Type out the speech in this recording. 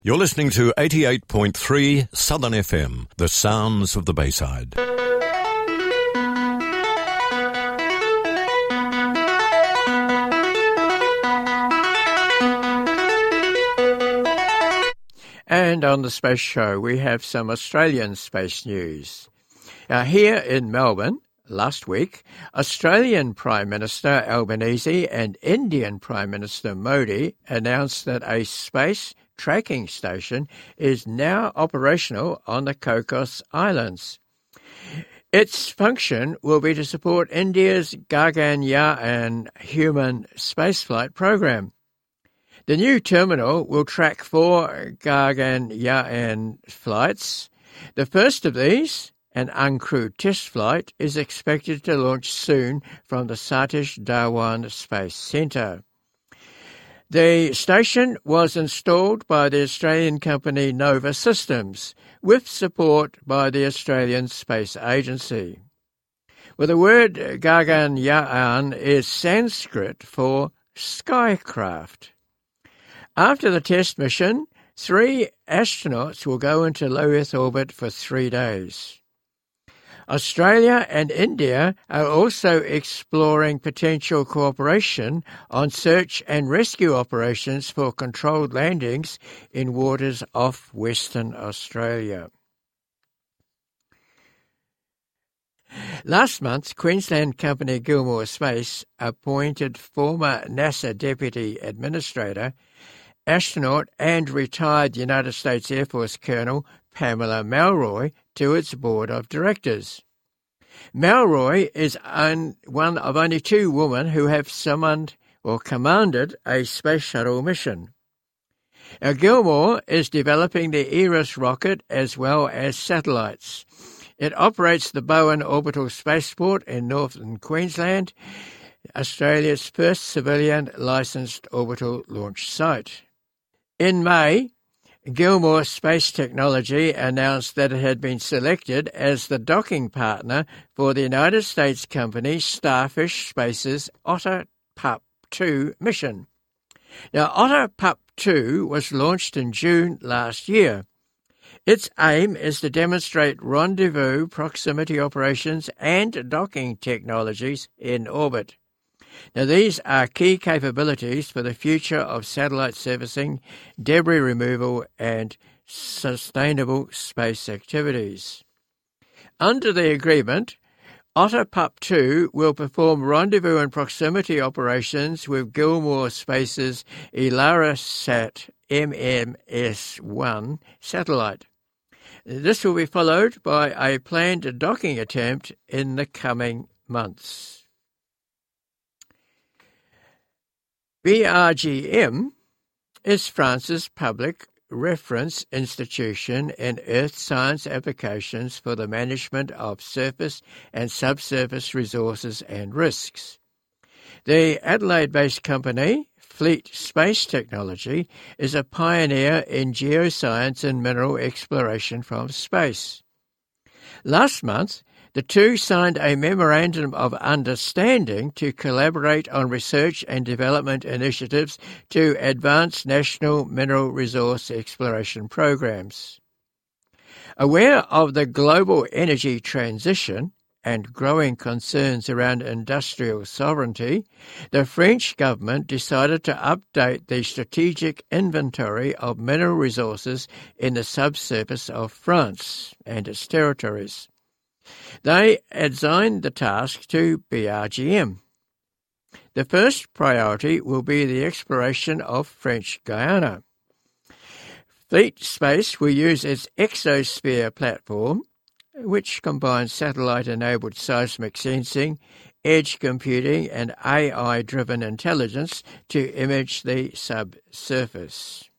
You're listening to 88.3 Southern FM, the sounds of the Bayside. And on the Space Show, we have some Australian space news. Now, here in Melbourne, last week, Australian Prime Minister Albanese and Indian Prime Minister Modi announced that a space tracking station is now operational on the Cocos Islands. Its function will be to support India's Gaganyaan human spaceflight program. The new terminal will track 4 Gaganyaan flights. The first of these, an uncrewed test flight, is expected to launch soon from the Satish Dhawan Space Centre. The station was installed by the Australian company Nova Systems, with support by the Australian Space Agency. Well, the word Gaganyaan is Sanskrit for skycraft. After the test mission, 3 astronauts will go into low Earth orbit for 3 days. Australia and India are also exploring potential cooperation on search and rescue operations for controlled landings in waters off Western Australia. Last month, Queensland company Gilmore Space appointed former NASA Deputy Administrator, astronaut and retired United States Air Force Colonel Pamela Melroy to its board of directors. Melroy is one of only 2 women who have summoned or commanded a space shuttle mission. Now, Gilmore is developing the ERIS rocket as well as satellites. It operates the Bowen Orbital Spaceport in northern Queensland, Australia's first civilian licensed orbital launch site. In May, Gilmore Space Technology announced that it had been selected as the docking partner for the United States company Starfish Space's Otter Pup 2 mission. Now, Otter Pup 2 was launched in June last year. Its aim is to demonstrate rendezvous proximity operations and docking technologies in orbit. Now, these are key capabilities for the future of satellite servicing, debris removal, and sustainable space activities. Under the agreement, Otter Pup 2 will perform rendezvous and proximity operations with Gilmore Space's Elarasat MMS-1 satellite. This will be followed by a planned docking attempt in the coming months. BRGM is France's public reference institution in earth science applications for the management of surface and subsurface resources and risks. The Adelaide-based company, Fleet Space Technology, is a pioneer in geoscience and mineral exploration from space. Last month, the 2 signed a memorandum of understanding to collaborate on research and development initiatives to advance national mineral resource exploration programs. Aware of the global energy transition and growing concerns around industrial sovereignty, the French government decided to update the strategic inventory of mineral resources in the subsurface of France and its territories. They assigned the task to BRGM. The first priority will be the exploration of French Guiana. Fleet Space will use its Exosphere platform, which combines satellite-enabled seismic sensing, edge computing and AI-driven intelligence to image the subsurface.